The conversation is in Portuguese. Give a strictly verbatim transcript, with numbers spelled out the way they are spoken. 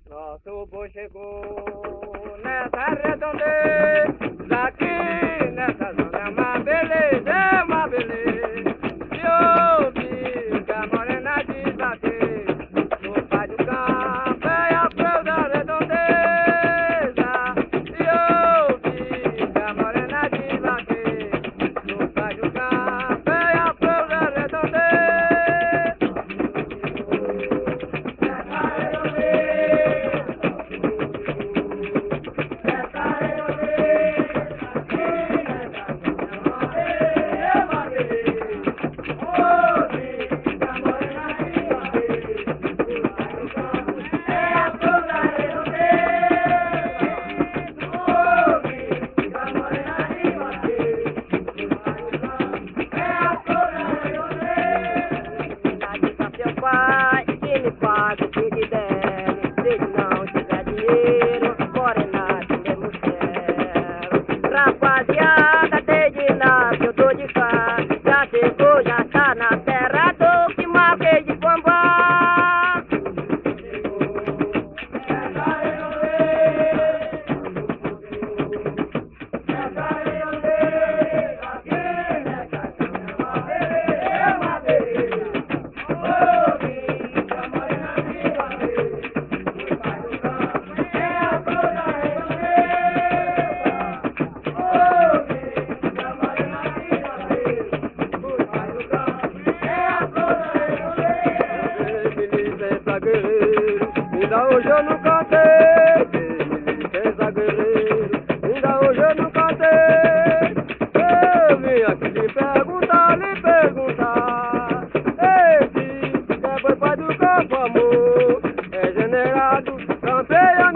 Nosso boi chegou nessa redondeza aqui, nessa zona é uma beleza, é uma beleza. E ouvi que a morena diz aqui, no pai do campo é a flor da redondeza. E ouvi que a morena diz aqui, no pai do campo é a flor da redondeza. Pai, que me paga o que lhe der. Se não tiver dinheiro, morena, temos quero. Rapaziada, desde lá que eu tô de cá, já chegou, já tá na terra do que marquei de Pombá. Ainda hoje eu não cantei, licença guerreiro, ainda hoje eu não cantei. Eu vim aqui lhe perguntar, lhe perguntar. Esse é boi pai do campo, amor, é generado, campeão.